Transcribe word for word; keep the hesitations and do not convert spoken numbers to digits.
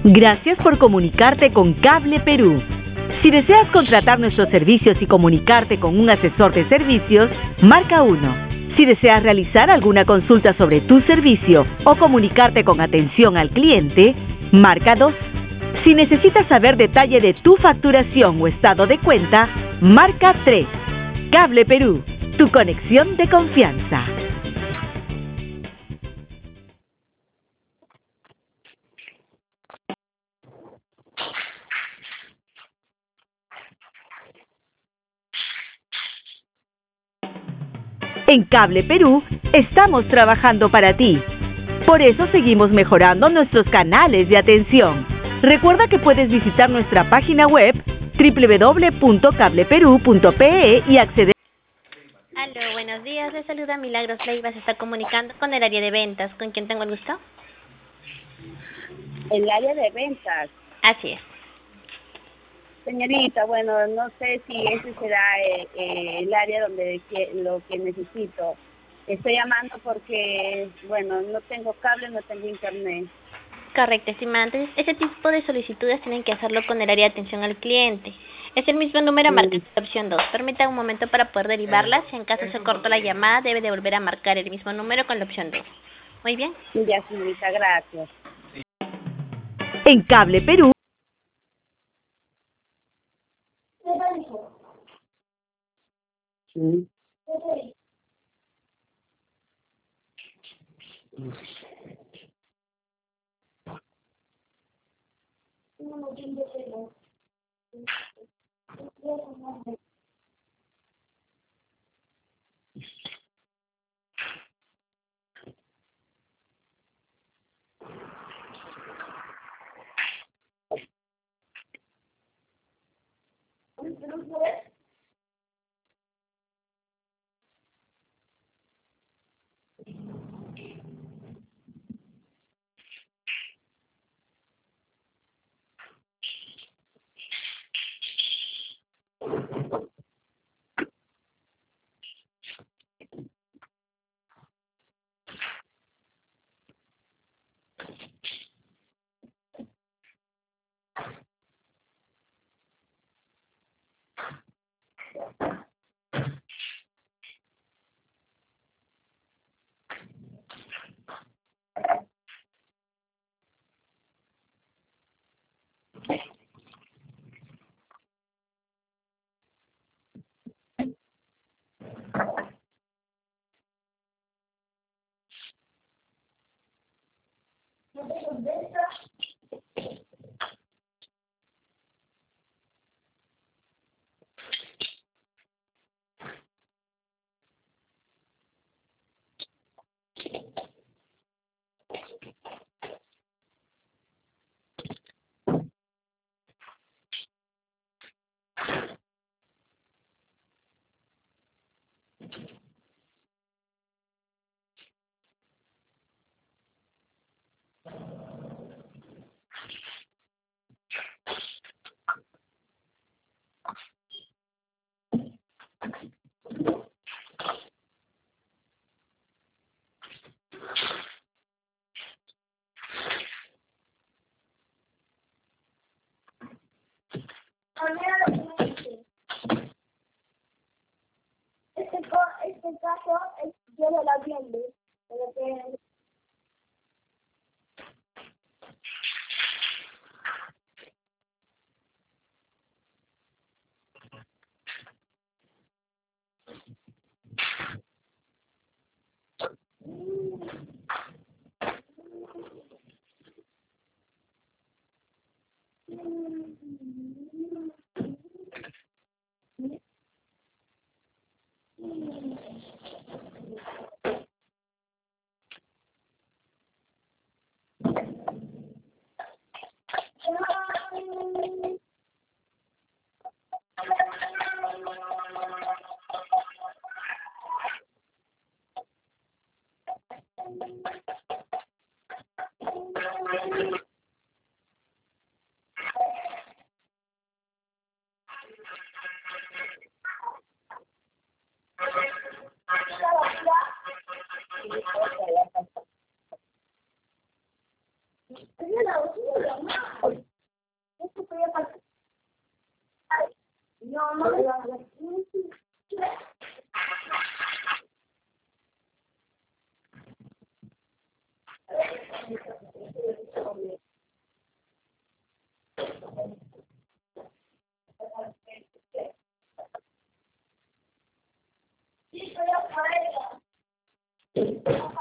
Gracias por comunicarte con Cable Perú. Si deseas contratar nuestros servicios y comunicarte con un asesor de servicios, marca uno. Si deseas realizar alguna consulta sobre tu servicio o comunicarte con atención al cliente, marca dos. Si necesitas saber detalle de tu facturación o estado de cuenta, marca tres. Cable Perú, tu conexión de confianza. En Cable Perú estamos trabajando para ti. Por eso seguimos mejorando nuestros canales de atención. Recuerda que puedes visitar nuestra página web doble u doble u doble u punto cable perú punto pe e y acceder. Aló, buenos días. Les saluda Milagros Leiva. Se está comunicando con el área de ventas. ¿Con quién tengo el gusto? El área de ventas. Así es. Señorita, bueno, no sé si ese será eh, eh, el área donde que, lo que necesito. Estoy llamando porque, bueno, no tengo cable, no tengo internet. Correcto, estimada. Entonces, ese tipo de solicitudes tienen que hacerlo con el área de atención al cliente. Es el mismo número Sí. marcado en la opción dos. Permita un momento para poder derivarla. Si en caso se cortó la llamada, debe de volver a marcar el mismo número con la opción dos. Muy bien. Ya, señorita, gracias. En Cable Perú. Sí. Este, co- este caso es, yo no lo atiendo, pero que No, no le va a